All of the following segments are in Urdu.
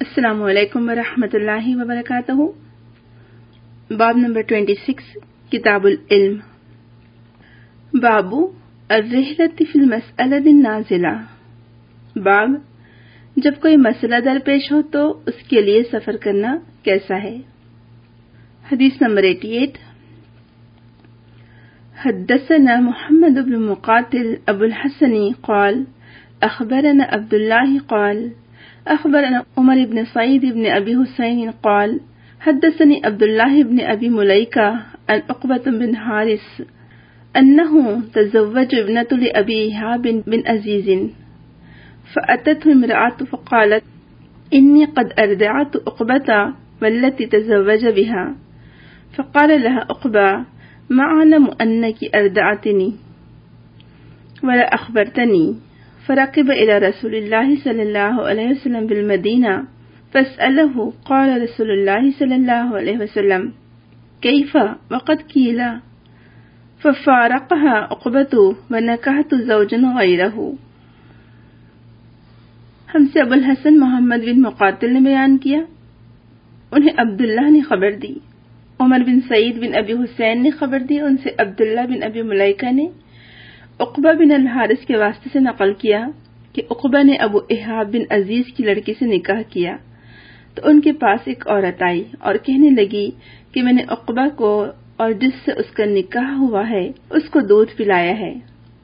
السلام علیکم ورحمۃ اللہ وبرکاتہ۔ باب نمبر 26 کتاب العلم۔ باب الرحلۃ فی المسألۃ النازلہ۔ باب جب کوئی مسئلہ درپیش ہو تو اس کے لیے سفر کرنا کیسا ہے۔ حدیث نمبر 88۔ حدثنا محمد بن مقاتل ابو الحسن قال اخبرنا عبد الله قال اخبرنا عمر بن سعيد بن ابي حسين قال حدثني عبد الله بن ابي مليكة عن عقبة بن حارث انه تزوج ابنة لابي ايهاب بن عزيز فاتته امرأة فقالت اني قد ارضعت عقبة والتي تزوج بها، فقال لها عقبة ما اعلم انك ارضعتني ولا اخبرتني، فركب إلى رسول الله صلى الله عليه وسلم بالمدينة فاسأله، قال رسول الله صلى الله عليه وسلم كيف وقد قيل، ففارقها عقبة ونكحت زوجا غيره۔ ہم سے ابو الحسن محمد بن مقاتل نے بیان کیا، انہیں عبداللہ نے خبر دی، عمر بن سعید بن ابی حسین نے خبر دی، ان سے عبداللہ بن ابی ملیکہ نے عقبہ بن الحارث کے واسطے سے نقل کیا کہ عقبہ نے ابو ایہاب بن عزیز کی لڑکی سے نکاح کیا، تو ان کے پاس ایک عورت آئی اور کہنے لگی کہ میں نے عقبہ کو اور جس سے اس کا نکاح ہوا ہے اس کو دودھ پلایا ہے۔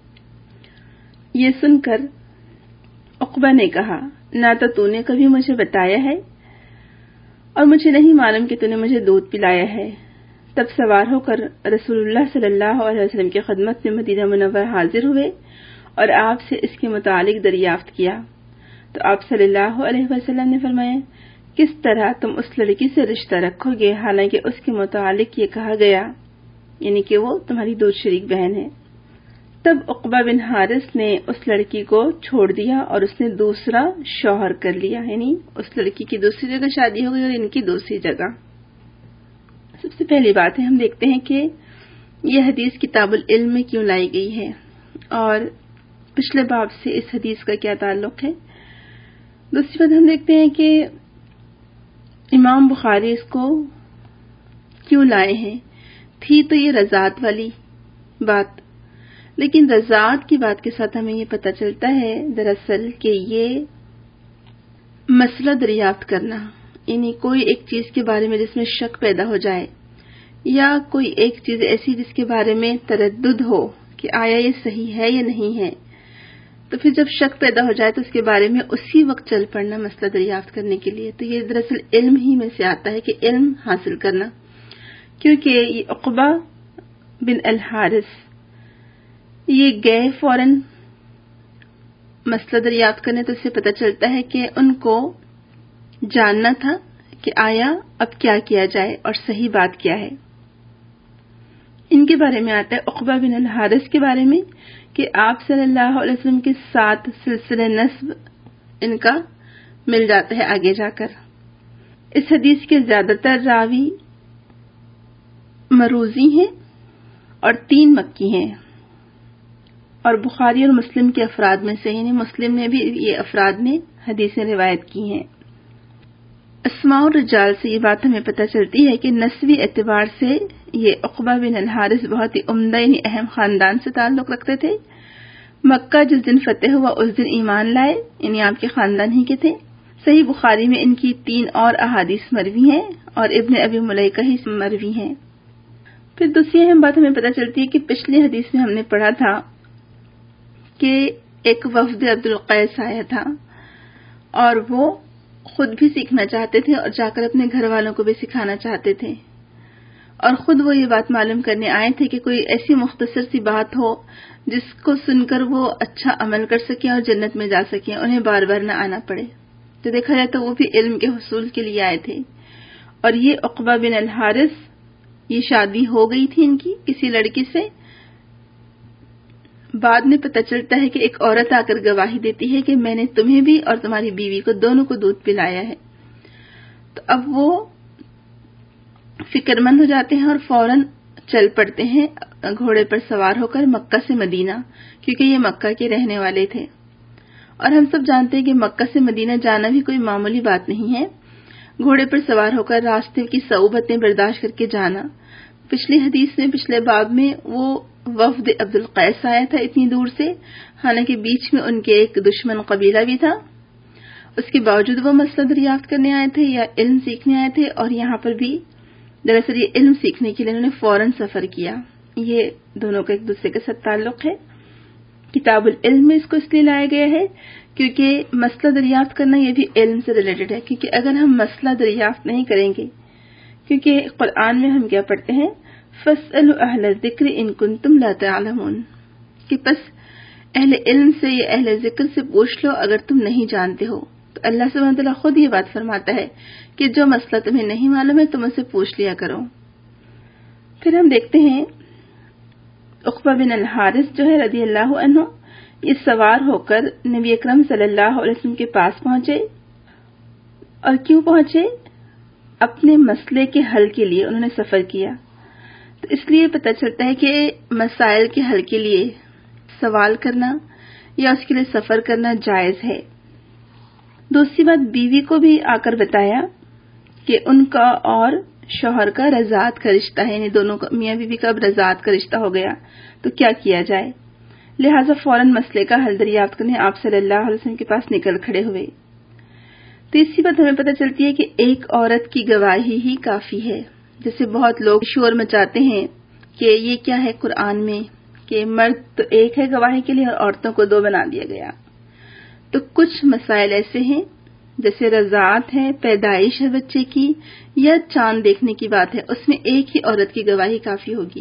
یہ سن کر عقبہ نے کہا نہ تو نے کبھی مجھے بتایا ہے اور مجھے نہیں معلوم کہ تو نے مجھے دودھ پلایا ہے۔ تب سوار ہو کر رسول اللہ صلی اللہ علیہ وسلم کی خدمت میں مدینہ منورہ حاضر ہوئے اور آپ سے اس کے متعلق دریافت کیا، تو آپ صلی اللہ علیہ وسلم نے فرمایا کس طرح تم اس لڑکی سے رشتہ رکھو گے حالانکہ اس کے متعلق یہ کہا گیا، یعنی کہ وہ تمہاری دودھ شریک بہن ہے۔ تب عقبہ بن حارث نے اس لڑکی کو چھوڑ دیا اور اس نے دوسرا شوہر کر لیا، یعنی اس لڑکی کی دوسری جگہ شادی ہو گئی اور ان کی دوسری جگہ۔ سب سے پہلی بات ہے ہم دیکھتے ہیں کہ یہ حدیث کتاب العلم میں کیوں لائی گئی ہے اور پچھلے باب سے اس حدیث کا کیا تعلق ہے۔ دوسری بات ہم دیکھتے ہیں کہ امام بخاری اس کو کیوں لائے ہیں۔ تھی تو یہ رضاعت والی بات، لیکن رضاعت کی بات کے ساتھ ہمیں یہ پتہ چلتا ہے دراصل کہ یہ مسئلہ دریافت کرنا، یعنی کوئی ایک چیز کے بارے میں جس میں شک پیدا ہو جائے یا کوئی ایک چیز ایسی جس کے بارے میں تردد ہو کہ آیا یہ صحیح ہے یا نہیں ہے، تو پھر جب شک پیدا ہو جائے تو اس کے بارے میں اسی وقت چل پڑنا مسئلہ دریافت کرنے کے لیے۔ تو یہ دراصل علم ہی میں سے آتا ہے کہ علم حاصل کرنا، کیونکہ یہ عقبہ بن الحارث یہ گئے فوراً مسئلہ دریافت کرنے، تو اس سے پتہ چلتا ہے کہ ان کو جاننا تھا کہ آیا اب کیا کیا جائے اور صحیح بات کیا ہے۔ ان کے بارے میں آتا ہے عقبہ بن الحارث کے بارے میں کہ آپ صلی اللہ علیہ وسلم کے ساتھ سلسلہ نسب ان کا مل جاتا ہے آگے جا کر۔ اس حدیث کے زیادہ تر راوی مروزی ہیں اور 3 مکی ہیں، اور بخاری اور مسلم کے افراد میں سے، یعنی مسلم نے بھی یہ افراد میں حدیثیں روایت کی ہیں۔ اسماء الرجال سے یہ بات ہمیں پتہ چلتی ہے کہ نسبی اعتبار سے یہ عقبہ بن الحارث بہت ہی عمدہ یعنی اہم خاندان سے تعلق رکھتے تھے۔ مکہ جس دن فتح ہوا اس دن ایمان لائے، یعنی آپ کے خاندان ہی کے تھے۔ صحیح بخاری میں ان کی 3 اور احادیث مروی ہیں اور ابن ابی ملیکہ ہی مروی ہیں۔ پھر دوسری اہم بات ہمیں پتہ چلتی ہے کہ پچھلی حدیث میں ہم نے پڑھا تھا کہ ایک وفد عبد القیس آیا تھا اور وہ خود بھی سیکھنا چاہتے تھے اور جا کر اپنے گھر والوں کو بھی سکھانا چاہتے تھے، اور خود وہ یہ بات معلوم کرنے آئے تھے کہ کوئی ایسی مختصر سی بات ہو جس کو سن کر وہ اچھا عمل کر سکیں اور جنت میں جا سکیں، انہیں بار بار نہ آنا پڑے۔ تو دیکھا جائے تو وہ بھی علم کے حصول کے لیے آئے تھے، اور یہ عقبہ بن الحارث یہ شادی ہو گئی تھی ان کی کسی لڑکی سے۔ بعد میں پتہ چلتا ہے کہ ایک عورت آ کر گواہی دیتی ہے کہ میں نے تمہیں بھی اور تمہاری بیوی کو دونوں کو دودھ پلایا ہے۔ تو اب وہ فکر مند ہو جاتے ہیں اور فوراً چل پڑتے ہیں گھوڑے پر سوار ہو کر مکہ سے مدینہ، کیونکہ یہ مکہ کے رہنے والے تھے، اور ہم سب جانتے ہیں کہ مکہ سے مدینہ جانا بھی کوئی معمولی بات نہیں ہے. گھوڑے پر سوار ہو کر راستے کی صعوبتیں برداشت کر کے جانا. پچھلی حدیث میں پچھلے باب میں وہ وفد عبد القیس آیا تھا اتنی دور سے، حالانکہ بیچ میں ان کے ایک دشمن قبیلہ بھی تھا. اس کے باوجود وہ مسئلہ دریافت کرنے آئے تھے یا علم سیکھنے آئے تھے، اور یہاں پر بھی دراصل یہ علم سیکھنے کے لیے انہوں نے فوراً سفر کیا. یہ دونوں کا ایک دوسرے کے ساتھ تعلق ہے. کتاب العلم میں اس کو اس لیے لایا گیا ہے کیونکہ مسئلہ دریافت کرنا یہ بھی علم سے ریلیٹڈ ہے. کیونکہ اگر ہم مسئلہ دریافت نہیں کریں گے، کیونکہ قرآن میں ہم کیا پڑھتے ہیں، فَاسْأَلُوا أَهْلَ الذِّكْرِ إِن كُنتُمْ لَا تَعْلَمُونَ، کہ پس اہل علم سے یا اہل ذکر سے پوچھ لو اگر تم نہیں جانتے ہو. تو اللہ سبحانہ وتعالیٰ خود یہ بات فرماتا ہے کہ جو مسئلہ تمہیں نہیں معلوم ہے تم اسے پوچھ لیا کرو. پھر ہم دیکھتے ہیں عقبہ بن الحارث جو ہے رضی اللہ عنہ، یہ سوار ہو کر نبی اکرم صلی اللہ علیہ وسلم کے پاس پہنچے. اور کیوں پہنچے؟ اپنے مسئلے کے حل کے لیے انہوں نے سفر کیا. تو اس لیے پتہ چلتا ہے کہ مسائل کے حل کے لیے سوال کرنا یا اس کے لیے سفر کرنا جائز ہے. دوسری بات، بیوی کو بھی آ کر بتایا کہ ان کا اور شوہر کا رضاعت کا رشتہ ہے، یعنی دونوں کا میاں بیوی کا اب رضاعت کا رشتہ ہو گیا تو کیا کیا جائے. لہٰذا فوراً مسئلے کا حل دریافت کرنے آپ صلی اللہ علیہ وسلم کے پاس نکل کھڑے ہوئے. تیسری بات ہمیں پتہ چلتی ہے کہ ایک عورت کی گواہی ہی کافی ہے. جیسے بہت لوگ شور مچاتے ہیں کہ یہ کیا ہے قرآن میں کہ مرد تو ایک ہے گواہی کے لیے اور عورتوں کو دو بنا دیا گیا. تو کچھ مسائل ایسے ہیں جیسے رضاعت ہے، پیدائش ہے بچے کی، یا چاند دیکھنے کی بات ہے، اس میں ایک ہی عورت کی گواہی کافی ہوگی.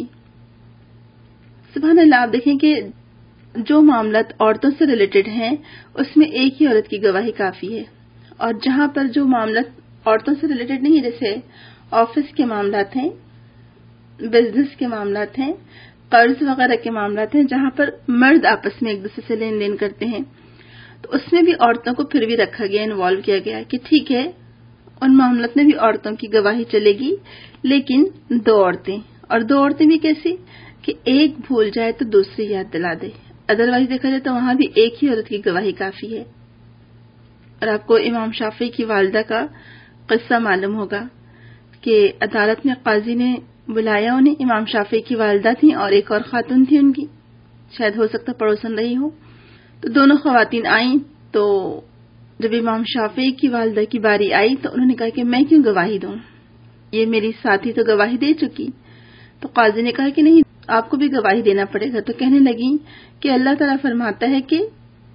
سبحان اللہ، آپ دیکھیں کہ جو معاملات عورتوں سے ریلیٹڈ ہیں اس میں ایک ہی عورت کی گواہی کافی ہے، اور جہاں پر جو معاملات عورتوں سے ریلیٹڈ نہیں، جیسے آفس کے معاملات ہیں، بزنس کے معاملات ہیں، قرض وغیرہ کے معاملات ہیں، جہاں پر مرد آپس میں ایک دوسرے سے لین دین کرتے ہیں، تو اس میں بھی عورتوں کو پھر بھی رکھا گیا، انوالو کیا گیا کہ ٹھیک ہے ان معاملات میں بھی عورتوں کی گواہی چلے گی، لیکن دو عورتیں، اور دو عورتیں بھی کیسی کہ ایک بھول جائے تو دوسری یاد دلا دے. ادروائز دیکھا جائے تو وہاں بھی ایک ہی عورت کی گواہی کافی ہے. اور آپ کو امام شافعی کی والدہ کا قصہ معلوم ہوگا کہ عدالت میں قاضی نے بلایا انہیں. امام شافعی کی والدہ تھیں اور ایک اور خاتون تھی ان کی، شاید ہو سکتا پڑوسن رہی ہو. تو دونوں خواتین آئیں، تو جب امام شافعی کی والدہ کی باری آئی تو انہوں نے کہا کہ میں کیوں گواہی دوں، یہ میری ساتھی تو گواہی دے چکی. تو قاضی نے کہا کہ نہیں، آپ کو بھی گواہی دینا پڑے گا. تو کہنے لگی کہ اللہ تعالیٰ فرماتا ہے کہ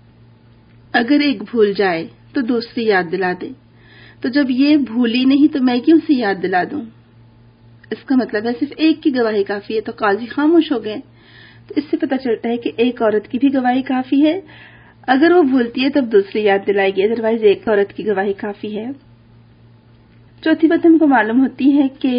اگر ایک بھول جائے تو دوسری یاد دلا دے، تو جب یہ بھولی نہیں تو میں کیوں سے یاد دلا دوں. اس کا مطلب ہے صرف ایک کی گواہی کافی ہے. تو قاضی خاموش ہو گئے. تو اس سے پتہ چلتا ہے کہ ایک عورت کی بھی گواہی کافی ہے، اگر وہ بھولتی ہے تب دوسری یاد دلائے گی، ادروائز ایک عورت کی گواہی کافی ہے. چوتھی بات ہم کو معلوم ہوتی ہے کہ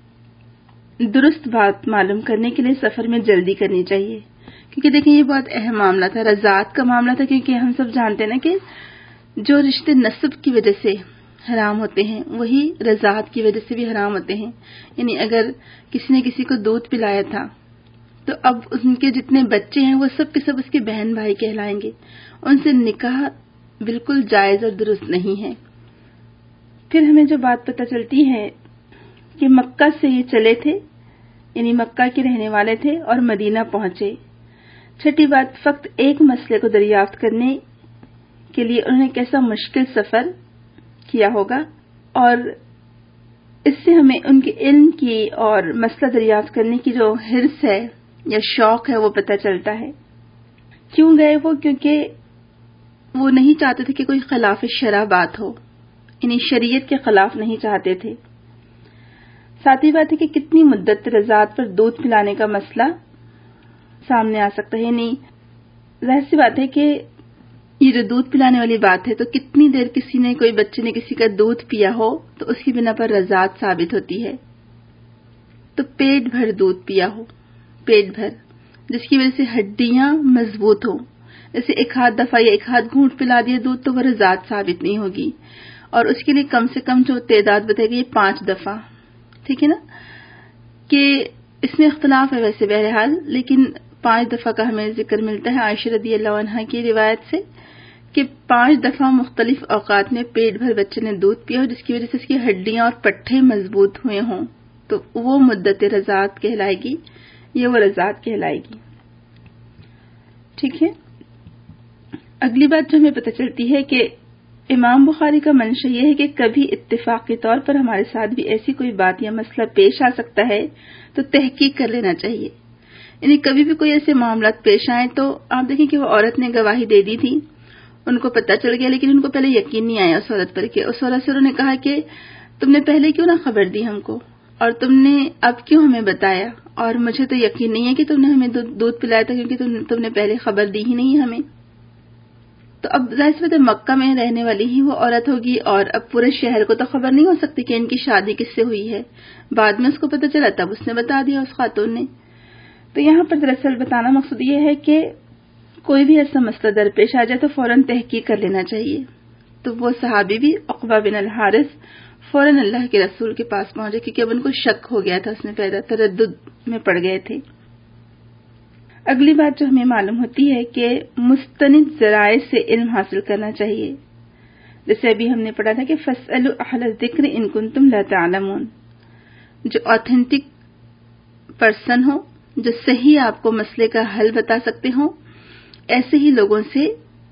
درست بات معلوم کرنے کے لیے سفر میں جلدی کرنی چاہیے. کیونکہ دیکھیں یہ بہت اہم معاملہ تھا، رضاعت کا معاملہ تھا. کیونکہ ہم سب جانتے ہیں نا کہ جو رشتے نسب کی وجہ سے حرام ہوتے ہیں وہی رضاعت کی وجہ سے بھی حرام ہوتے ہیں. یعنی اگر کسی نے کسی کو دودھ پلایا تھا تو اب ان کے جتنے بچے ہیں وہ سب کے سب اس کے بہن بھائی کہلائیں گے. ان سے نکاح بالکل جائز اور درست نہیں ہے. پھر ہمیں جو بات پتہ چلتی ہے کہ مکہ سے یہ چلے تھے، یعنی مکہ کے رہنے والے تھے اور مدینہ پہنچے. چھٹی بات، فقط ایک مسئلے کو دریافت کرنے کے لیے انہوں نے کیسا مشکل سفر کیا ہوگا، اور اس سے ہمیں ان کے علم کی اور مسئلہ دریافت کرنے کی جو حرص ہے یا شوق ہے وہ پتہ چلتا ہے. کیوں گئے وہ؟ کیونکہ وہ نہیں چاہتے تھے کہ کوئی خلاف شرع بات ہو، یعنی شریعت کے خلاف نہیں چاہتے تھے. ساتھی بات ہے کہ کتنی مدت رضاعت پر دودھ پلانے کا مسئلہ سامنے آ سکتا ہے. یعنی ظاہر سی بات ہے کہ یہ جو دودھ پلانے والی بات ہے تو کتنی دیر کسی نے، کوئی بچے نے کسی کا دودھ پیا ہو تو اس کی بنا پر رضاعت ثابت ہوتی ہے. تو پیٹ بھر دودھ پیا ہو، پیٹ بھر، جس کی وجہ سے ہڈیاں مضبوط ہوں. جیسے ایک ہاتھ دفعہ یا ایک ہاتھ گھونٹ پلا دیا دودھ تو وہ رضاعت ثابت نہیں ہوگی. اور اس کے لیے کم سے کم جو تعداد بتائی گئی 5 دفعہ، ٹھیک ہے نا، کہ اس میں اختلاف ہے ویسے بہرحال، لیکن 5 دفعہ کا ہمیں ذکر ملتا ہے عائشہ رضی اللہ عنہا کی روایت سے کہ 5 دفعہ مختلف اوقات میں پیٹ بھر بچے نے دودھ پیا ہو جس کی وجہ سے اس کی ہڈیاں اور پٹھے مضبوط ہوئے ہوں تو وہ مدت رضاعت کہلائے گی، یہ وہ رضاعت کہلائے گی. ٹھیک ہے. اگلی بات جو ہمیں پتہ چلتی ہے کہ امام بخاری کا منشا یہ ہے کہ کبھی اتفاقی طور پر ہمارے ساتھ بھی ایسی کوئی بات یا مسئلہ پیش آ سکتا ہے تو تحقیق کر لینا چاہیے. یعنی کبھی بھی کوئی ایسے معاملات پیش آئے تو آپ دیکھیں کہ وہ عورت نے گواہی دے دی تھی، ان کو پتہ چل گیا لیکن ان کو پہلے یقین نہیں آیا اس عورت پر کہ اس عورت سے انہوں نے کہا کہ تم نے پہلے کیوں نہ خبر دی ہم کو اور تم نے اب کیوں ہمیں بتایا، اور مجھے تو یقین نہیں ہے کہ تم نے ہمیں دودھ پلایا تھا کیونکہ تم نے پہلے خبر دی ہی نہیں ہمیں. تو اب ظاہر سی بات ہے مکہ میں رہنے والی ہی وہ عورت ہوگی اور اب پورے شہر کو تو خبر نہیں ہو سکتی کہ ان کی شادی کس سے ہوئی ہے. بعد میں اس کو پتہ چلا تب اس نے بتا دیا اس خاتون نے. تو یہاں پر دراصل بتانا مقصود یہ ہے کہ کوئی بھی ایسا مسئلہ درپیش آ جائے تو فوراً تحقیق کر لینا چاہیے. تو وہ صحابی بھی عقبہ بن الحارث فوراً اللہ کے رسول کے پاس پہنچے کیونکہ اب ان کو شک ہو گیا تھا، اس میں پیدا تردد میں پڑ گئے تھے. اگلی بات جو ہمیں معلوم ہوتی ہے کہ مستند ذرائع سے علم حاصل کرنا چاہیے. جیسے ابھی ہم نے پڑھا تھا کہ فاسألوا اہل الذکر ان کنتم لا تعلمون. جو آتھینٹک پرسن ہو، جو صحیح آپ کو مسئلے کا حل بتا سکتے ہوں، ایسے ہی لوگوں سے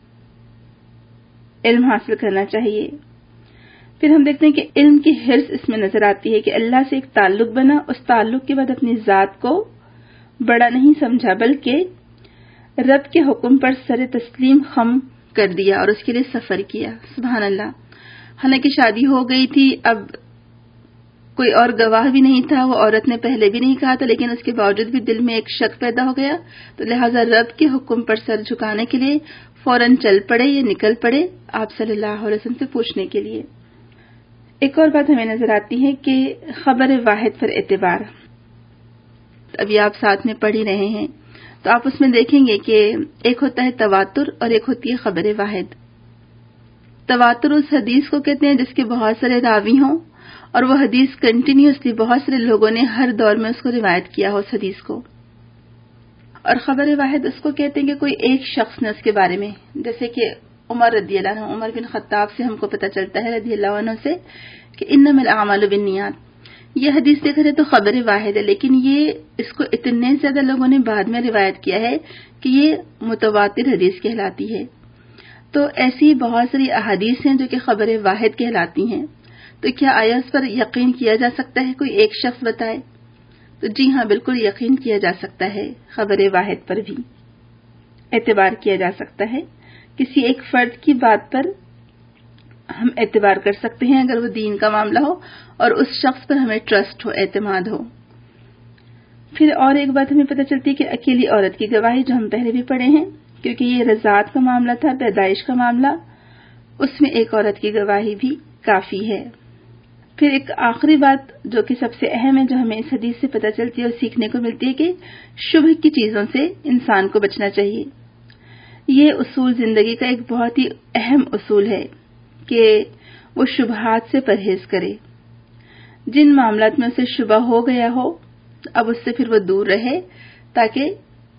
علم حاصل کرنا چاہیے. پھر ہم دیکھتے ہیں کہ علم کی حرص اس میں نظر آتی ہے کہ اللہ سے ایک تعلق بنا، اس تعلق کے بعد اپنی ذات کو بڑا نہیں سمجھا بلکہ رب کے حکم پر سر تسلیم خم کر دیا اور اس کے لیے سفر کیا. سبحان اللہ. حالانکہ شادی ہو گئی تھی، اب کوئی اور گواہ بھی نہیں تھا، وہ عورت نے پہلے بھی نہیں کہا تھا، لیکن اس کے باوجود بھی دل میں ایک شک پیدا ہو گیا تو لہٰذا رب کے حکم پر سر جھکانے کے لیے فوراً چل پڑے یا نکل پڑے آپ صلی اللہ علیہ وسلم سے پوچھنے کے لیے. ایک اور بات ہمیں نظر آتی ہے کہ خبر واحد پر اعتبار. ابھی آپ ساتھ میں پڑھ ہی رہے ہیں تو آپ اس میں دیکھیں گے کہ ایک ہوتا ہے تواتر اور ایک ہوتی ہے خبر واحد. تواتر اس حدیث کو کہتے ہیں جس کے بہت سارے راوی ہوں اور وہ حدیث کنٹینیوسلی بہت سارے لوگوں نے ہر دور میں اس کو روایت کیا ہو اس حدیث کو. اور خبر واحد اس کو کہتے ہیں کہ کوئی ایک شخص نے اس کے بارے میں، جیسے کہ عمر رضی اللہ عنہ، عمر بن خطاب سے ہم کو پتہ چلتا ہے رضی اللہ عنہ سے کہ انما الاعمال بالنیات. یہ حدیث دیکھ رہے تو خبر واحد ہے، لیکن یہ اس کو اتنے زیادہ لوگوں نے بعد میں روایت کیا ہے کہ یہ متواتر حدیث کہلاتی ہے. تو ایسی بہت ساری احادیث ہیں جو کہ خبر واحد کہلاتی ہیں. تو کیا آیا اس پر یقین کیا جا سکتا ہے کوئی ایک شخص بتائے؟ تو جی ہاں، بالکل یقین کیا جا سکتا ہے. خبر واحد پر بھی اعتبار کیا جا سکتا ہے. کسی ایک فرد کی بات پر ہم اعتبار کر سکتے ہیں اگر وہ دین کا معاملہ ہو اور اس شخص پر ہمیں ٹرسٹ ہو، اعتماد ہو. پھر اور ایک بات ہمیں پتہ چلتی ہے کہ اکیلی عورت کی گواہی، جو ہم پہلے بھی پڑھے ہیں کیونکہ یہ رضاعت کا معاملہ تھا، پیدائش کا معاملہ، اس میں ایک عورت کی گواہی بھی کافی ہے. پھر ایک آخری بات جو کہ سب سے اہم ہے، جو ہمیں اس حدیث سے پتہ چلتی ہے اور سیکھنے کو ملتی ہے کہ شبہ کی چیزوں سے انسان کو بچنا چاہیے. یہ اصول زندگی کا ایک بہت ہی اہم اصول ہے کہ وہ شبہات سے پرہیز کرے. جن معاملات میں اسے شبہ ہو گیا ہو اب اس سے پھر وہ دور رہے تاکہ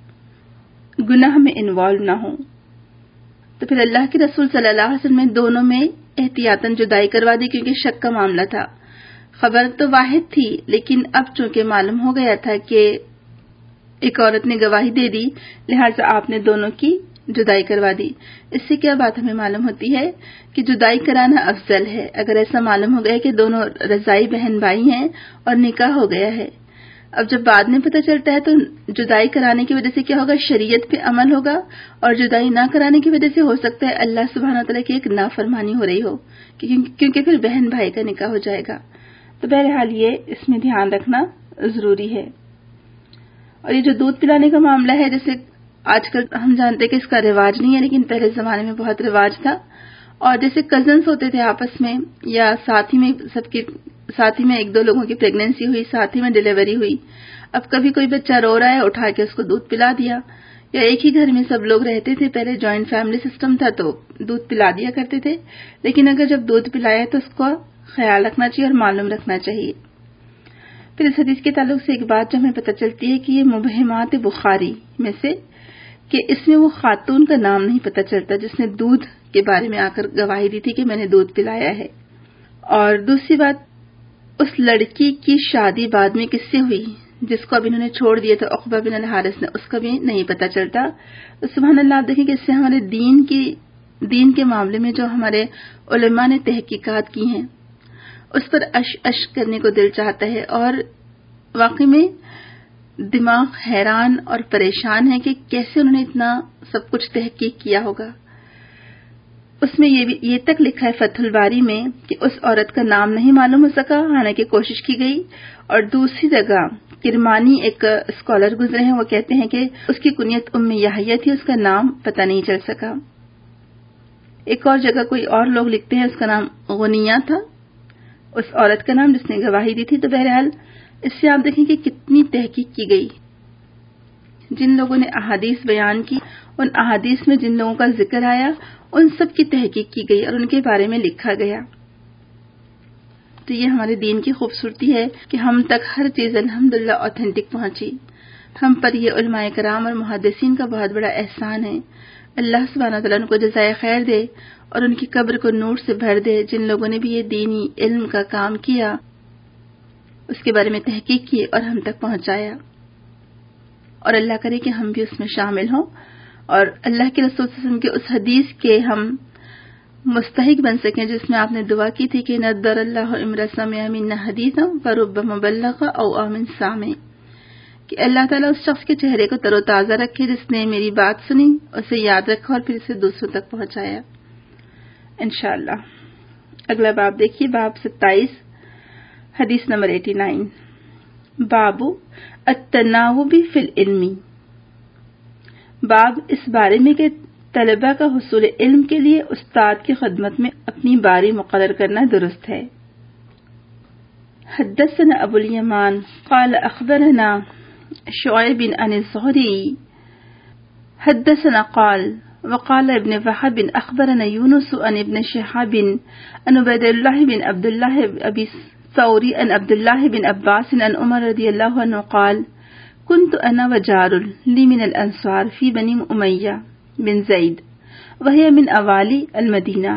گناہ میں انوالو نہ ہو. تو پھر اللہ کے رسول صلی اللہ علیہ وسلم نے دونوں میں احتیاطاً جدائی کروا دی کیونکہ شک کا معاملہ تھا. خبر تو واحد تھی لیکن اب چونکہ معلوم ہو گیا تھا کہ ایک عورت نے گواہی دے دی، لہٰذا آپ نے دونوں کی جدائی کروا دی. اس سے کیا بات ہمیں معلوم ہوتی ہے کہ جدائی کرانا افضل ہے اگر ایسا معلوم ہو گیا کہ دونوں رضائی بہن بھائی ہیں اور نکاح ہو گیا ہے. اب جب بعد میں پتہ چلتا ہے تو جدائی کرانے کی وجہ سے کیا ہوگا، شریعت پہ عمل ہوگا، اور جدائی نہ کرانے کی وجہ سے ہو سکتا ہے اللہ سبحانہ وتعالیٰ کی ایک نافرمانی ہو رہی ہو کیونکہ پھر بہن بھائی کا نکاح ہو جائے گا. تو بہرحال یہ اس میں دھیان رکھنا ضروری ہے. اور یہ جو دودھ پلانے کا معاملہ ہے، جیسے آج کل ہم جانتے ہیں کہ اس کا رواج نہیں ہے لیکن پہلے زمانے میں بہت رواج تھا. اور جیسے کزنس ہوتے تھے آپس میں یا ساتھ ہی میں ایک دو لوگوں کی پریگننسی ہوئی، ساتھ ہی میں ڈیلیوری ہوئی، اب کبھی کوئی بچہ رو رہا ہے اٹھا کے اس کو دودھ پلا دیا، یا ایک ہی گھر میں سب لوگ رہتے تھے، پہلے جوائنٹ فیملی سسٹم تھا تو دودھ پلا دیا کرتے تھے، لیکن اگر جب دودھ پلایا تو اس کا خیال رکھنا چاہیے اور معلوم رکھنا چاہیے. پھر اس حدیث کے تعلق سے ایک بات جو ہمیں پتہ چلتی ہے کہ یہ مبہمات بخاری میں سے کہ اس میں وہ خاتون کا نام نہیں پتہ چلتا جس نے دودھ کے بارے میں آ کر گواہی دی تھی کہ میں نے دودھ پلایا ہے. اور دوسری بات، اس لڑکی کی شادی بعد میں کس سے ہوئی جس کو اب انہوں نے چھوڑ دیا تھا، عقبہ بن الحارث نے، اس کا بھی نہیں پتہ چلتا. تو سبحان اللہ، آپ دیکھیں کہ اس سے ہمارے دین کے معاملے میں جو ہمارے علماء نے تحقیقات کی ہیں اس پر اش کرنے کو دل چاہتا ہے، اور واقعی میں دماغ حیران اور پریشان ہے کہ کیسے انہوں نے اتنا سب کچھ تحقیق کیا ہوگا. اس میں یہ تک لکھا ہے فتح الباری میں کہ اس عورت کا نام نہیں معلوم ہو سکا، حالانکہ کوشش کی گئی. اور دوسری جگہ کرمانی ایک اسکالر گزرے ہیں، وہ کہتے ہیں کہ اس کی کنیت ام یحییٰ تھی، اس کا نام پتہ نہیں چل سکا. ایک اور جگہ کوئی اور لوگ لکھتے ہیں اس کا نام غنیہ تھا، اس عورت کا نام جس نے گواہی دی تھی. تو بہرحال اس سے آپ دیکھیں کہ کتنی تحقیق کی گئی. جن لوگوں نے احادیث بیان کی، ان احادیث میں جن لوگوں کا ذکر آیا، ان سب کی تحقیق کی گئی اور ان کے بارے میں لکھا گیا. تو یہ ہمارے دین کی خوبصورتی ہے کہ ہم تک ہر چیز الحمدللہ اوتھینٹک پہنچی. ہم پر یہ علماء کرام اور محدثین کا بہت بڑا احسان ہے. اللہ سبحانہ وتعالیٰ ان کو جزائے خیر دے اور ان کی قبر کو نور سے بھر دے. جن لوگوں نے بھی یہ دینی علم کا کام کیا، اس کے بارے میں تحقیق کی اور ہم تک پہنچایا، اور اللہ کرے کہ ہم بھی اس میں شامل ہوں اور اللہ کے رسول صلی اللہ علیہ وسلم کے اس حدیث کے ہم مستحق بن سکیں جس میں آپ نے دعا کی تھی کہ نضر اللہ امرأ سمع منا حدیثا فرب مبلغ او آمن سامع، کہ اللہ تعالیٰ اس شخص کے چہرے کو تر و تازہ رکھے جس نے میری بات سنی، اسے یاد رکھا اور پھر اسے دوسروں تک پہنچایا. انشاءاللہ اگلا باب دیکھیے، باب 27، حدیث نمبر 89. باب التناوب فی العلم. باب اس بارے میں کہ طلبہ کا حصول علم کے لیے استاد کی خدمت میں اپنی باری مقرر کرنا درست ہے. حدثنا ابو الیمان قال اخبرنا شعیب عن الزہری حدثنا قال وقال ابن وهب اخبرنا يونس عن ابن شهاب عن عبید اللہ بن عبد اللہ ابی ثوری عن عبد اللہ بن عباس عن عمر رضی اللہ عنہ قال كنت انا وجار لي من الانصار في بني امیہ بن زید وهي من اوالي المدینہ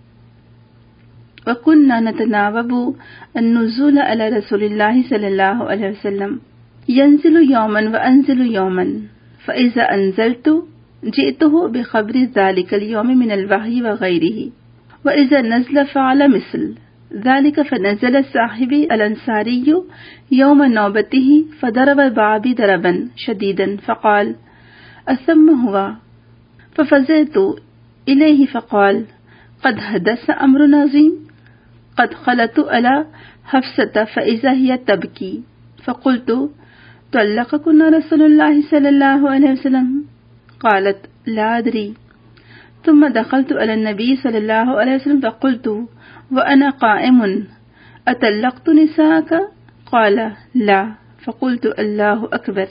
وكنا نتناوب النزول على رسول الله صلى الله عليه وسلم ينزل يوما وانزل يوما فإذا انزلت جئته بخبر ذلك اليوم من الوحي وغيره وإذا نزل فعل مثل ذلك فنزل صاحبي الانصاري يوم نوبته فضرب بابي ضربا شديدا فقال أثم هو ففزعت إليه فقال قد حدث أمر عظيم قد خلت على حفصة فإذا هي تبكي فقلت طلقكن رسول الله صلى الله عليه وسلم قالت لا أدري ثم دخلت على النبي صلى الله عليه وسلم فقلت وأنا قائم أطلقت نساءك قال لا فقلت الله أكبر.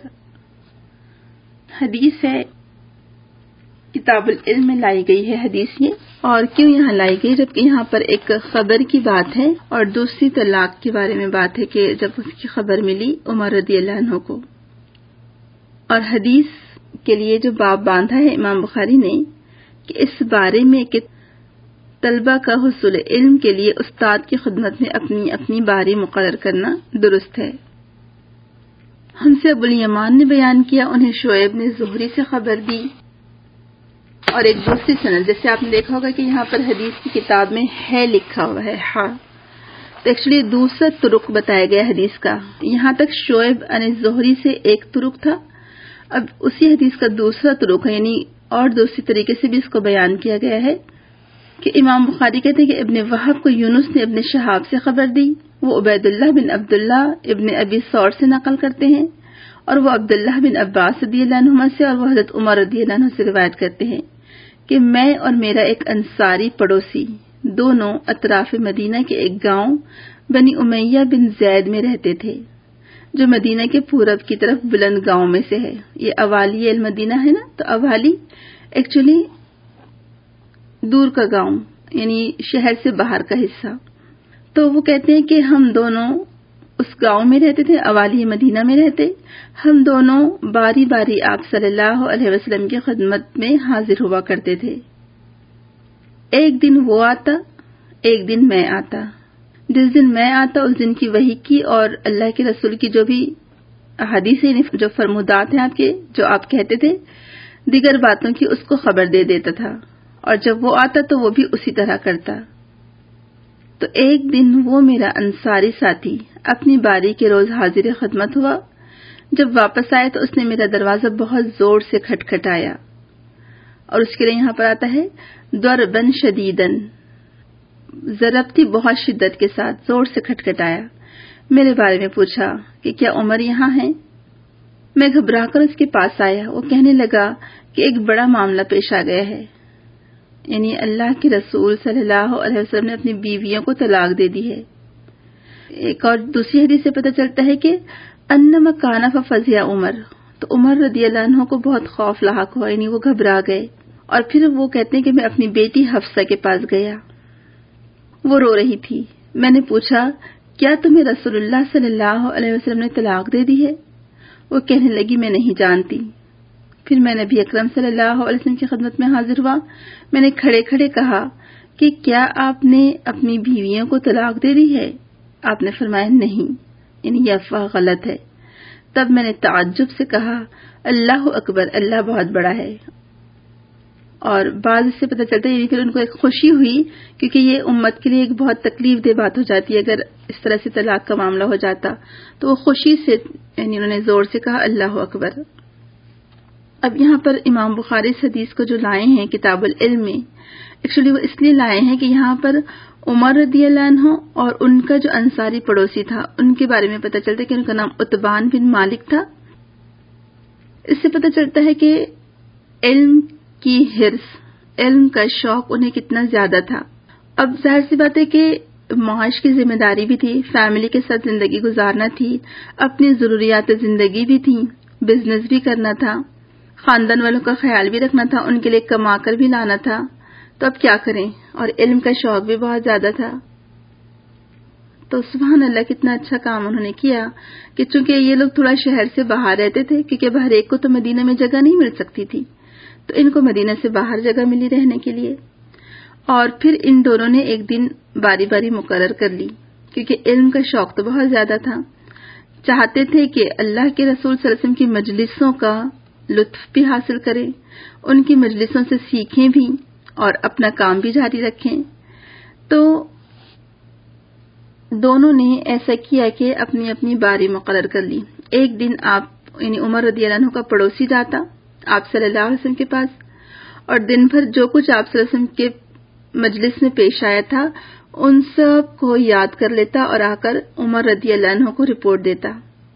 حدیث ہے کتاب العلم میں لائی گئی ہے حدیث یہ. اور کیوں یہاں لائی گئی جبکہ یہاں پر ایک خبر کی بات ہے اور دوسری طلاق کے بارے میں بات ہے کہ جب اس کی خبر ملی عمر رضی اللہ عنہ کو. اور حدیث کے لیے جو باب باندھا ہے امام بخاری نے کہ اس بارے میں کہ طلبہ کا حصول علم کے لیے استاد کی خدمت میں اپنی اپنی باری مقرر کرنا درست ہے. ہم سے ابو الیمان نے بیان کیا، انہیں شعیب نے زہری سے خبر دی، اور ایک دوسری سند جیسے آپ نے دیکھا ہوگا کہ یہاں پر حدیث کی کتاب میں ہے لکھا ہوا ہے ہاں، تو ایکچولی دوسرا طرق بتایا گیا حدیث کا. یہاں تک شعیب عن زہری سے ایک طرق تھا، اب اسی حدیث کا دوسرا طرق ہے، یعنی اور دوسری طریقے سے بھی اس کو بیان کیا گیا ہے کہ امام بخاری کہتے ہیں کہ ابن وہب کو یونس نے ابن شہاب سے خبر دی، وہ عبید اللہ بن عبداللہ ابن ابی ثور سے نقل کرتے ہیں، اور وہ عبداللہ بن عباس رضی اللہ عنہما سے اور وہ حضرت عمر رضی اللہ عنہ سے روایت کرتے ہیں کہ میں اور میرا ایک انصاری پڑوسی دونوں اطراف مدینہ کے ایک گاؤں بنی امیہ بن زید میں رہتے تھے، جو مدینہ کے پورب کی طرف بلند گاؤں میں سے ہے. یہ اوالی المدینہ ہے نا، تو اوالی ایکچولی دور کا گاؤں یعنی شہر سے باہر کا حصہ. تو وہ کہتے ہیں کہ ہم دونوں اس گاؤں میں رہتے تھے، اوالی مدینہ میں رہتے. ہم دونوں باری باری آپ صلی اللہ علیہ وسلم کی خدمت میں حاضر ہوا کرتے تھے. ایک دن وہ آتا، ایک دن میں آتا۔ جس دن میں آتا اس دن کی وحی کی اور اللہ کے رسول کی جو بھی حدیثیں، جو فرمودات ہیں آپ کے، جو آپ کہتے تھے، دیگر باتوں کی اس کو خبر دے دیتا تھا، اور جب وہ آتا تو وہ بھی اسی طرح کرتا۔ تو ایک دن وہ میرا انصاری ساتھی اپنی باری کے روز حاضر خدمت ہوا۔ جب واپس آیا تو اس نے میرا دروازہ بہت زور سے کھٹکھٹایا، اور اس کے لیے یہاں پر آتا ہے ضربن شدیدن، ضرب تھی بہت شدت کے ساتھ، زور سے کھٹکھٹایا۔ میرے بارے میں پوچھا کہ کیا عمر یہاں ہے؟ میں گھبرا کر اس کے پاس آیا۔ وہ کہنے لگا کہ ایک بڑا معاملہ پیش آ گیا ہے، یعنی اللہ کے رسول صلی اللہ علیہ وسلم نے اپنی بیویوں کو طلاق دے دی ہے۔ ایک اور دوسری حدیث سے پتہ چلتا ہے کہ انما کان ففزع عمر، تو عمر رضی اللہ عنہ کو بہت خوف لاحق ہوا، یعنی وہ گھبرا گئے، اور پھر وہ کہتے ہیں کہ میں اپنی بیٹی حفصہ کے پاس گیا، وہ رو رہی تھی۔ میں نے پوچھا کیا تمہیں رسول اللہ صلی اللہ علیہ وسلم نے طلاق دے دی ہے؟ وہ کہنے لگی میں نہیں جانتی۔ پھر میں نبی اکرم صلی اللہ علیہ وسلم کی خدمت میں حاضر ہوا۔ میں نے کھڑے کھڑے کہا کہ کیا آپ نے اپنی بیویوں کو طلاق دے دی ہے؟ آپ نے فرمایا نہیں، یعنی یہ افواہ غلط ہے۔ تب میں نے تعجب سے کہا اللہ اکبر، اللہ بہت بڑا ہے۔ اور بعض اس سے پتہ چلتا ہے، یعنی پھر ان کو ایک خوشی ہوئی، کیونکہ یہ امت کے لیے ایک بہت تکلیف دہ بات ہو جاتی ہے اگر اس طرح سے طلاق کا معاملہ ہو جاتا، تو وہ خوشی سے یعنی انہوں نے زور سے کہا اللہ اکبر۔ اب یہاں پر امام بخاری اس حدیث کو جو لائے ہیں کتاب العلم میں، ایکچولی وہ اس لیے لائے ہیں کہ یہاں پر عمر رضی اللہ عنہ اور ان کا جو انصاری پڑوسی تھا ان کے بارے میں پتہ چلتا ہے کہ ان کا نام عتبان بن مالک تھا۔ اس سے پتہ چلتا ہے کہ علم کی حرص، علم کا شوق انہیں کتنا زیادہ تھا۔ اب ظاہر سی بات ہے کہ معاش کی ذمہ داری بھی تھی، فیملی کے ساتھ زندگی گزارنا تھی، اپنی ضروریات زندگی بھی تھی، بزنس بھی کرنا تھا، خاندان والوں کا خیال بھی رکھنا تھا، ان کے لیے کما کر بھی لانا تھا، تو اب کیا کریں؟ اور علم کا شوق بھی بہت زیادہ تھا۔ تو سبحان اللہ کتنا اچھا کام انہوں نے کیا کہ چونکہ یہ لوگ تھوڑا شہر سے باہر رہتے تھے، کیونکہ ہر ایک کو تو مدینہ میں جگہ نہیں مل سکتی تھی، تو ان کو مدینہ سے باہر جگہ ملی رہنے کے لیے۔ اور پھر ان دونوں نے ایک دن باری باری مقرر کر لی، کیونکہ علم کا شوق تو بہت زیادہ تھا، چاہتے تھے کہ اللہ کے رسول صلی اللہ علیہ وسلم کی مجلسوں کا لطف بھی حاصل کریں، ان کی مجلسوں سے سیکھیں بھی اور اپنا کام بھی جاری رکھیں۔ تو دونوں نے ایسا کیا کہ اپنی اپنی باری مقرر کر لی۔ ایک دن آپ یعنی عمر رضی اللہ عنہ کا پڑوسی جاتا آپ صلی اللہ علیہ وسلم کے پاس، اور دن بھر جو کچھ آپ صلی اللہ علیہ وسلم کے مجلس میں پیش آیا تھا ان سب کو یاد کر لیتا اور آ کر عمر رضی اللہ عنہ کو رپورٹ دیتا۔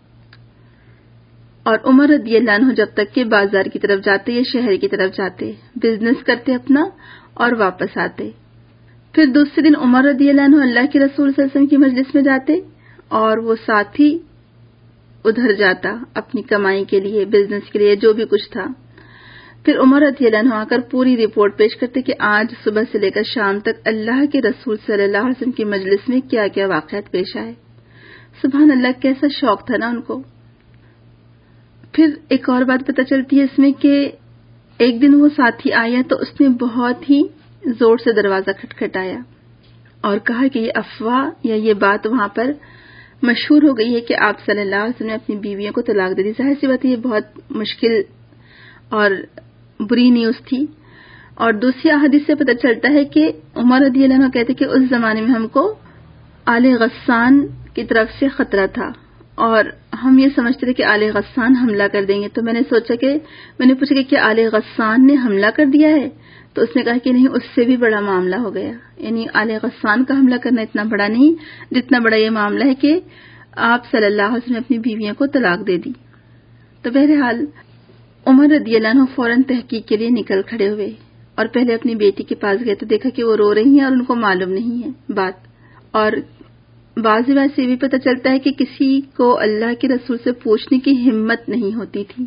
اور عمر رضی اللہ عنہ جب تک کہ بازار کی طرف جاتے یا شہر کی طرف جاتے، بزنس کرتے اپنا اور واپس آتے۔ پھر دوسرے دن عمر رضی اللہ عنہ اللہ کے رسول صلی اللہ علیہ وسلم کی مجلس میں جاتے اور وہ ساتھی ادھر جاتا اپنی کمائی کے لیے، بزنس کے لیے، جو بھی کچھ تھا۔ پھر عمر رضی اللہ عنہ آ کر پوری رپورٹ پیش کرتے کہ آج صبح سے لے کر شام تک اللہ کے رسول صلی اللہ علیہ وسلم کی مجلس میں کیا کیا واقعات پیش آئے۔ سبحان اللہ کیسا شوق تھا نا ان کو۔ پھر ایک اور بات پتہ چلتی ہے اس میں کہ ایک دن وہ ساتھی آیا تو اس نے بہت ہی زور سے دروازہ کھٹکھٹایا اور کہا کہ یہ افواہ یا یہ بات وہاں پر مشہور ہو گئی ہے کہ آپ صلی اللہ علیہ وسلم نے اپنی بیویوں کو طلاق دے دی۔ ظاہر سی بات ہے یہ بہت مشکل اور بری نیوز تھی۔ اور دوسری احادیث سے پتہ چلتا ہے کہ عمر رضی اللہ عنہ کہتے کہ اس زمانے میں ہم کو آل غسان کی طرف سے خطرہ تھا اور ہم یہ سمجھتے تھے کہ آل غسان حملہ کر دیں گے۔ تو میں نے پوچھا کہ کیا آل غسان نے حملہ کر دیا ہے؟ تو اس نے کہا کہ نہیں، اس سے بھی بڑا معاملہ ہو گیا، یعنی آل غسان کا حملہ کرنا اتنا بڑا نہیں جتنا بڑا یہ معاملہ ہے کہ آپ صلی اللہ علیہ وسلم نے اپنی بیویوں کو طلاق دے دی۔ تو بہرحال عمر رضی اللہ عنہ فوراً تحقیق کے لیے نکل کھڑے ہوئے اور پہلے اپنی بیٹی کے پاس گئے تو دیکھا کہ وہ رو رہی ہیں اور ان کو معلوم نہیں ہے بات۔ اور بعض بات سے یہ بھی پتہ چلتا ہے کہ کسی کو اللہ کے رسول سے پوچھنے کی ہمت نہیں ہوتی تھی۔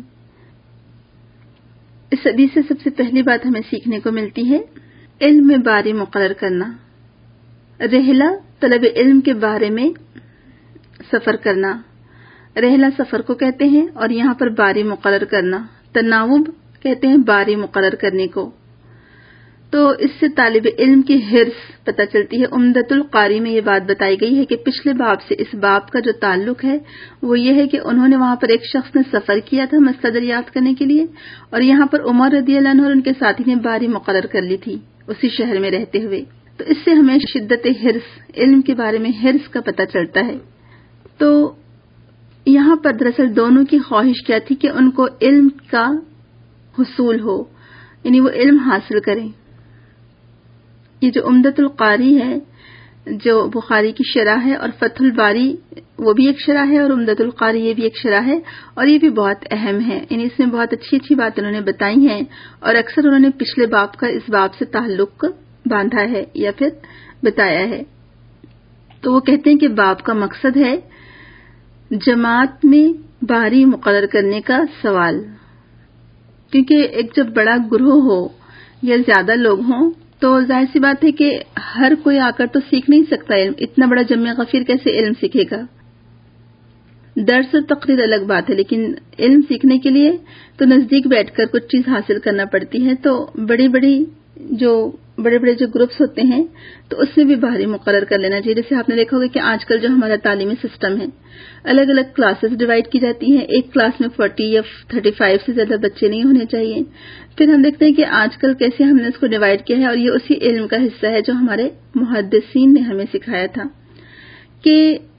اس حدیث سے سب سے پہلی بات ہمیں سیکھنے کو ملتی ہے علم میں باری مقرر کرنا، رحلہ طلب علم کے بارے میں سفر کرنا، رحلہ سفر کو کہتے ہیں، اور یہاں پر باری مقرر کرنا، تناوب کہتے ہیں باری مقرر کرنے کو۔ تو اس سے طالب علم کی حرص پتہ چلتی ہے۔ عمدۃ القاری میں یہ بات بتائی گئی ہے کہ پچھلے باب سے اس باب کا جو تعلق ہے وہ یہ ہے کہ انہوں نے وہاں پر ایک شخص نے سفر کیا تھا مسئلہ دریافت کرنے کے لیے، اور یہاں پر عمر رضی اللہ عنہ اور ان کے ساتھی نے باری مقرر کر لی تھی اسی شہر میں رہتے ہوئے۔ تو اس سے ہمیں شدت حرص، علم کے بارے میں حرص کا پتہ چلتا ہے۔ تو یہاں پر دراصل دونوں کی خواہش کیا تھی کہ ان کو علم کا حصول ہو، یعنی وہ علم حاصل کریں۔ یہ جو عمدۃ القاری ہے جو بخاری کی شرح ہے، اور فتح الباری وہ بھی ایک شرح ہے، اور عمدۃ القاری یہ بھی ایک شرح ہے، اور یہ بھی بہت اہم ہے، یعنی اس میں بہت اچھی اچھی باتیں انہوں نے بتائی ہیں، اور اکثر انہوں نے پچھلے باب کا اس باب سے تعلق باندھا ہے یا پھر بتایا ہے۔ تو وہ کہتے ہیں کہ باب کا مقصد ہے جماعت میں باری مقرر کرنے کا سوال، کیونکہ ایک جب بڑا گروہ ہو یا زیادہ لوگ ہوں تو ظاہر سی بات ہے کہ ہر کوئی آ کر تو سیکھ نہیں سکتا علم، اتنا بڑا جمع غفیر کیسے علم سیکھے گا؟ درس اور تقریر الگ بات ہے، لیکن علم سیکھنے کے لیے تو نزدیک بیٹھ کر کچھ چیز حاصل کرنا پڑتی ہے۔ تو بڑے بڑے جو گروپس ہوتے ہیں تو اس میں بھی باری مقرر کر لینا چاہیے۔ جیسے آپ نے دیکھا ہوگا کہ آج کل جو ہمارا تعلیمی سسٹم ہے، الگ الگ کلاسز ڈیوائڈ کی جاتی ہیں، ایک کلاس میں 40 یا 35 سے زیادہ بچے نہیں ہونے چاہیے۔ پھر ہم دیکھتے ہیں کہ آج کل کیسے ہم نے اس کو ڈیوائڈ کیا ہے، اور یہ اسی علم کا حصہ ہے جو ہمارے محدثین نے ہمیں سکھایا تھا کہ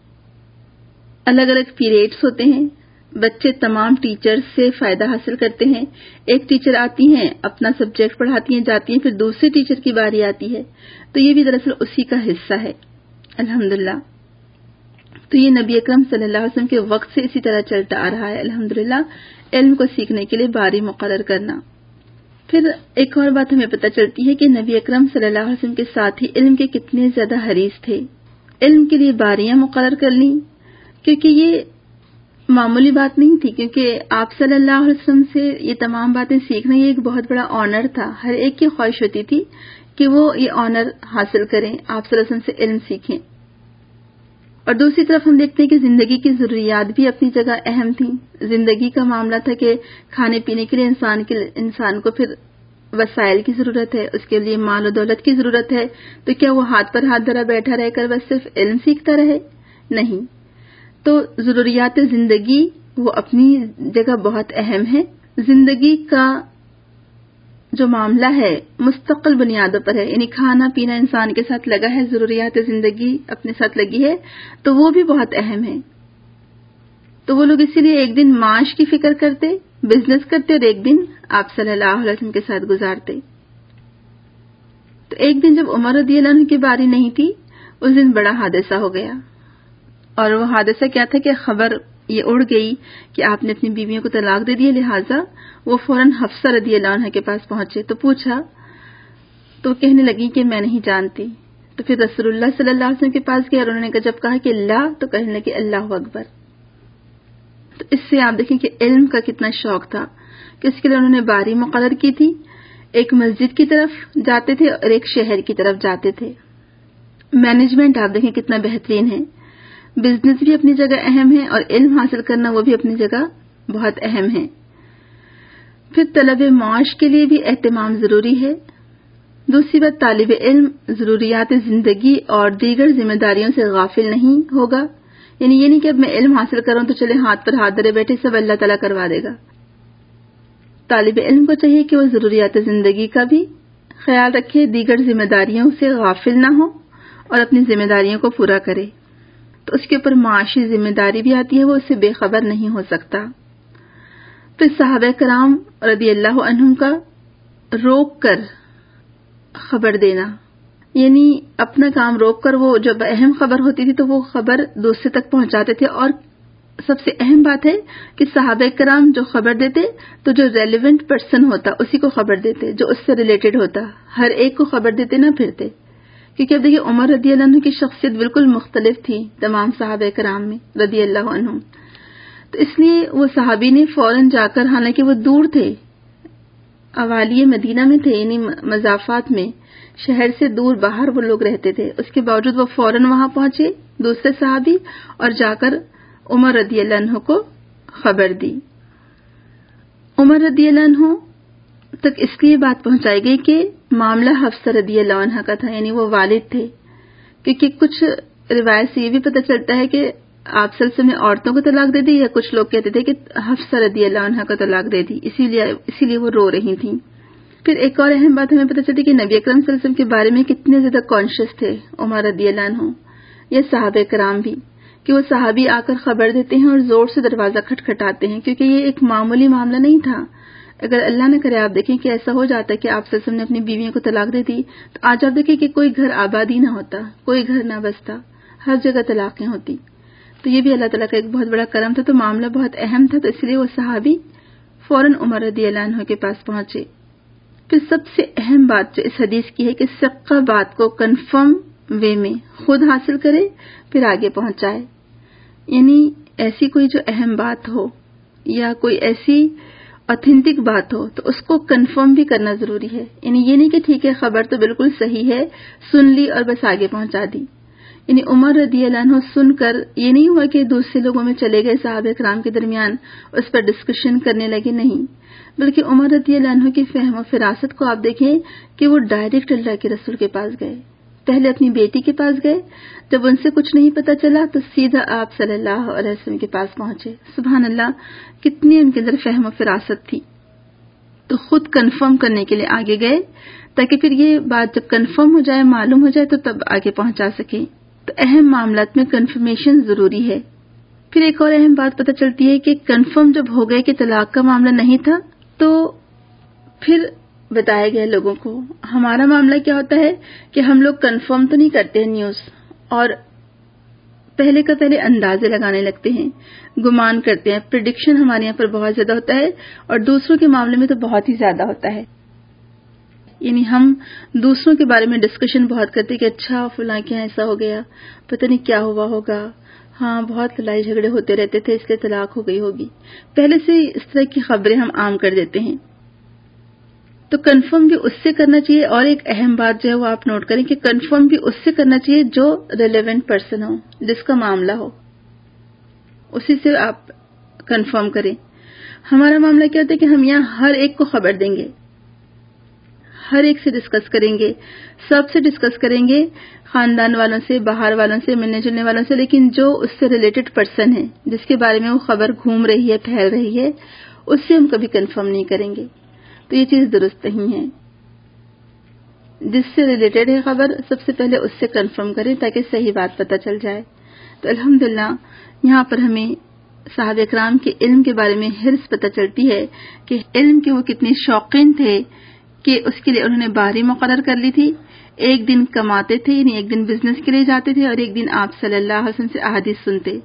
الگ الگ پیریڈز ہوتے ہیں، بچے تمام ٹیچرز سے فائدہ حاصل کرتے ہیں۔ ایک ٹیچر آتی ہیں، اپنا سبجیکٹ پڑھاتی ہیں، جاتی ہیں، پھر دوسری ٹیچر کی باری آتی ہے، تو یہ بھی دراصل اسی کا حصہ ہے الحمدللہ۔ تو یہ نبی اکرم صلی اللہ علیہ وسلم کے وقت سے اسی طرح چلتا آ رہا ہے الحمدللہ، علم کو سیکھنے کے لیے باری مقرر کرنا۔ پھر ایک اور بات ہمیں پتہ چلتی ہے کہ نبی اکرم صلی اللہ علیہ وسلم کے ساتھی علم کے کتنے زیادہ حریص تھے۔ علم کے لیے باریاں مقرر کر لیں، کیونکہ یہ معمولی بات نہیں تھی، کیونکہ آپ صلی اللہ علیہ وسلم سے یہ تمام باتیں سیکھنا یہ ایک بہت بڑا آنر تھا۔ ہر ایک کی خواہش ہوتی تھی کہ وہ یہ آنر حاصل کریں، آپ صلی اللہ علیہ وسلم سے علم سیکھیں۔ اور دوسری طرف ہم دیکھتے ہیں کہ زندگی کی ضروریات بھی اپنی جگہ اہم تھیں۔ زندگی کا معاملہ تھا کہ کھانے پینے کے لیے انسان کو پھر وسائل کی ضرورت ہے، اس کے لیے مال و دولت کی ضرورت ہے، تو کیا وہ ہاتھ پر ہاتھ دھرا بیٹھا رہ کر بس صرف علم سیکھتا رہے؟ نہیں۔ تو ضروریات زندگی وہ اپنی جگہ بہت اہم ہے۔ زندگی کا جو معاملہ ہے مستقل بنیادوں پر ہے، یعنی کھانا پینا انسان کے ساتھ لگا ہے، ضروریات زندگی اپنے ساتھ لگی ہے، تو وہ بھی بہت اہم ہے۔ تو وہ لوگ اسی لیے ایک دن معاش کی فکر کرتے، بزنس کرتے، اور ایک دن آپ صلی اللہ علیہ وسلم کے ساتھ گزارتے۔ تو ایک دن جب عمر رضی اللہ عنہ کی باری نہیں تھی، اس دن بڑا حادثہ ہو گیا، اور وہ حادثہ کیا تھا کہ خبر یہ اڑ گئی کہ آپ نے اپنی بیویوں کو طلاق دے دی، لہٰذا وہ فوراً حفصہ رضی اللہ عنہ کے پاس پہنچے، تو پوچھا، تو کہنے لگی کہ میں نہیں جانتی۔ تو پھر رسول اللہ صلی اللہ علیہ وسلم کے پاس گیا، اور انہوں نے جب کہا کہ لا، تو کہنے لگے اللہ اکبر۔ تو اس سے آپ دیکھیں کہ علم کا کتنا شوق تھا کہ اس کے لیے انہوں نے باری مقرر کی تھی، ایک مسجد کی طرف جاتے تھے اور ایک شہر کی طرف جاتے تھے۔ مینجمنٹ آپ دیکھیں کتنا بہترین ہے، بزنس بھی اپنی جگہ اہم ہے، اور علم حاصل کرنا وہ بھی اپنی جگہ بہت اہم ہے۔ پھر طلب معاش کے لیے بھی اہتمام ضروری ہے۔ دوسری بات، طالب علم ضروریات زندگی اور دیگر ذمہ داریوں سے غافل نہیں ہوگا، یعنی یہ نہیں کہ اب میں علم حاصل کروں تو چلے ہاتھ پر ہاتھ دھرے بیٹھے سب اللہ تعالیٰ کروا دے گا۔ طالب علم کو چاہیے کہ وہ ضروریات زندگی کا بھی خیال رکھے، دیگر ذمہ داریوں سے غافل نہ ہو، اور اپنی ذمہ داریوں کو پورا کرے۔ تو اس کے اوپر معاشی ذمہ داری بھی آتی ہے، وہ اس سے بے خبر نہیں ہو سکتا۔ تو صحابہ کرام رضی اللہ عنہم کا روک کر خبر دینا، یعنی اپنا کام روک کر وہ جب اہم خبر ہوتی تھی تو وہ خبر دوسرے تک پہنچاتے تھے، اور سب سے اہم بات ہے کہ صحابہ کرام جو خبر دیتے تو جو ریلیونٹ پرسن ہوتا اسی کو خبر دیتے، جو اس سے ریلیٹڈ ہوتا، ہر ایک کو خبر دیتے نہ پھرتے۔ کیونکہ اب دیکھیے عمر رضی اللہ عنہ کی شخصیت بالکل مختلف تھی تمام صحابہ کرام میں رضی اللہ عنہم، تو اس لیے وہ صحابی نے فوراً جا کر، حالانکہ وہ دور تھے، اوالی مدینہ میں تھے، یعنی مضافات میں، شہر سے دور باہر وہ لوگ رہتے تھے، اس کے باوجود وہ فوراً وہاں پہنچے دوسرے صحابی، اور جا کر عمر رضی اللہ عنہ کو خبر دی۔ عمر رضی اللہ عنہ تک اس لیے بات پہنچائی گئی کہ معاملہ حفصہ رضی اللہ عنہ کا تھا، یعنی وہ والد تھے، کیونکہ کچھ روایت سے یہ بھی پتہ چلتا ہے کہ آپ صلی اللہ علیہ وسلم نے عورتوں کو طلاق دے دی، یا کچھ لوگ کہتے تھے کہ حفصہ رضی اللہ عنہ کو طلاق دے دی، اسی لیے وہ رو رہی تھیں۔ پھر ایک اور اہم بات ہمیں پتہ چلتی کہ نبی اکرم صلی اللہ علیہ وسلم کے بارے میں کتنے زیادہ کانشیس تھے عمر رضی اللہ عنہ یا صحابہ کرام بھی، کہ وہ صحابی آ کر خبر دیتے ہیں اور زور سے دروازہ کھٹکھٹاتے ہیں، کیونکہ یہ ایک معمولی معاملہ نہیں تھا۔ اگر اللہ نہ کرے آپ دیکھیں کہ ایسا ہو جاتا ہے کہ آپ صلی اللہ علیہ وسلم نے اپنی بیویوں کو طلاق دے دی، تو آج آپ دیکھیں کہ کوئی گھر آباد ہی نہ ہوتا، کوئی گھر نہ بستا، ہر جگہ طلاقیں ہوتی۔ تو یہ بھی اللہ تعالیٰ کا ایک بہت بڑا کرم تھا، تو معاملہ بہت اہم تھا، تو اس لیے وہ صحابی فوراً عمر رضی اللہ عنہ کے پاس پہنچے۔ پھر سب سے اہم بات جو اس حدیث کی ہے کہ ثقہ بات کو کنفرم وے میں خود حاصل کرے پھر آگے پہنچائے، یعنی ایسی کوئی جو اہم بات ہو یا کوئی ایسی اوتھینٹک بات ہو تو اس کو کنفرم بھی کرنا ضروری ہے، یعنی یہ نہیں کہ ٹھیک ہے خبر تو بالکل صحیح ہے، سن لی اور بس آگے پہنچا دی۔ یعنی عمر رضی اللہ عنہ سن کر یہ نہیں ہوا کہ دوسرے لوگوں میں چلے گئے صحابہ کرام کے درمیان اس پر ڈسکشن کرنے لگے، نہیں، بلکہ عمر رضی اللہ عنہ کی فہم و فراست کو آپ دیکھیں کہ وہ ڈائریکٹ اللہ کے رسول کے پاس گئے، پہلے اپنی بیٹی کے پاس گئے، جب ان سے کچھ نہیں پتا چلا تو سیدھا آپ صلی اللہ علیہ وسلم کے پاس پہنچے۔ سبحان اللہ، کتنی ان کے اندر فہم و فراست تھی۔ تو خود کنفرم کرنے کے لیے آگے گئے تاکہ پھر یہ بات جب کنفرم ہو جائے، معلوم ہو جائے تو تب آگے پہنچا سکیں۔ تو اہم معاملات میں کنفرمیشن ضروری ہے۔ پھر ایک اور اہم بات پتہ چلتی ہے کہ کنفرم جب ہو گئے کہ طلاق کا معاملہ نہیں تھا تو پھر بتایا گیا لوگوں کو۔ ہمارا معاملہ کیا ہوتا ہے کہ ہم لوگ کنفرم تو نہیں کرتے ہیں نیوز، اور پہلے کا پہلے اندازے لگانے لگتے ہیں، گمان کرتے ہیں، پریڈکشن ہمارے یہاں پر بہت زیادہ ہوتا ہے، اور دوسروں کے معاملے میں تو بہت ہی زیادہ ہوتا ہے۔ یعنی ہم دوسروں کے بارے میں ڈسکشن بہت کرتے کہ اچھا فلاں کیا ایسا ہو گیا، پتہ نہیں کیا ہوا ہوگا، ہاں بہت لڑائی جھگڑے ہوتے رہتے تھے اس لیے طلاق ہو گئی ہوگی، پہلے سے اس طرح کی خبریں ہم عام کر دیتے ہیں۔ تو کنفرم بھی اس سے کرنا چاہیے، اور ایک اہم بات جو ہے وہ آپ نوٹ کریں کہ کنفرم بھی اس سے کرنا چاہیے جو ریلیونٹ پرسن ہو، جس کا معاملہ ہو، اسی سے آپ کنفرم کریں۔ ہمارا معاملہ کیا ہوتا ہے کہ ہم یہاں ہر ایک کو خبر دیں گے، ہر ایک سے ڈسکس کریں گے، سب سے ڈسکس کریں گے، خاندان والوں سے، باہر والوں سے، ملنے جلنے والوں سے، لیکن جو اس سے ریلیٹڈ پرسن ہے، جس کے بارے میں وہ خبر گھوم رہی ہے، پھیل رہی ہے، اس سے ہم کبھی کنفرم نہیں کریں گے۔ تو یہ چیز درست نہیں ہے۔ جس سے ریلیٹڈ ہے خبر، سب سے پہلے اس سے کنفرم کریں تاکہ صحیح بات پتہ چل جائے۔ تو الحمدللہ یہاں پر ہمیں صحابہ کرام کے علم کے بارے میں حرص پتہ چلتی ہے کہ علم کے وہ کتنے شوقین تھے کہ اس کے لیے انہوں نے باری مقرر کر لی تھی۔ ایک دن کماتے تھے، یعنی ایک دن بزنس کے لیے جاتے تھے، اور ایک دن آپ صلی اللہ علیہ وسلم سے احادیث سنتے۔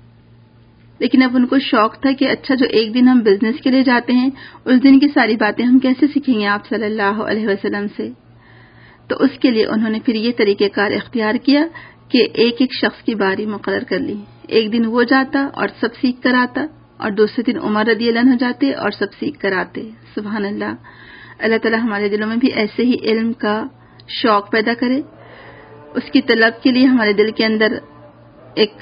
لیکن اب ان کو شوق تھا کہ اچھا جو ایک دن ہم بزنس کے لیے جاتے ہیں، اس دن کی ساری باتیں ہم کیسے سیکھیں گے آپ صلی اللہ علیہ وسلم سے۔ تو اس کے لیے انہوں نے پھر یہ طریقہ کار اختیار کیا کہ ایک ایک شخص کی باری مقرر کر لی۔ ایک دن وہ جاتا اور سب سیکھ کر آتا، اور دوسرے دن عمر رضی اللہ عنہ جاتے اور سب سیکھ کر آتے۔ سبحان اللہ، اللہ تعالیٰ ہمارے دلوں میں بھی ایسے ہی علم کا شوق پیدا کرے، اس کی طلب کے لیے ہمارے دل کے اندر ایک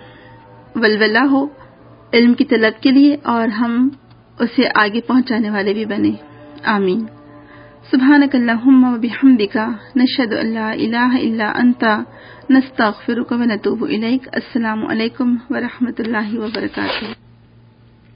ولولہ ہو علم کی طلب کے لیے، اور ہم اسے آگے پہنچانے والے بھی بنے۔ آمین۔ سبحانک اللہم و بحمدک، نشہد ان لا الہ الا انت، نستغفرک و نتوب الیک۔ السلام علیکم ورحمۃ اللہ وبرکاتہ۔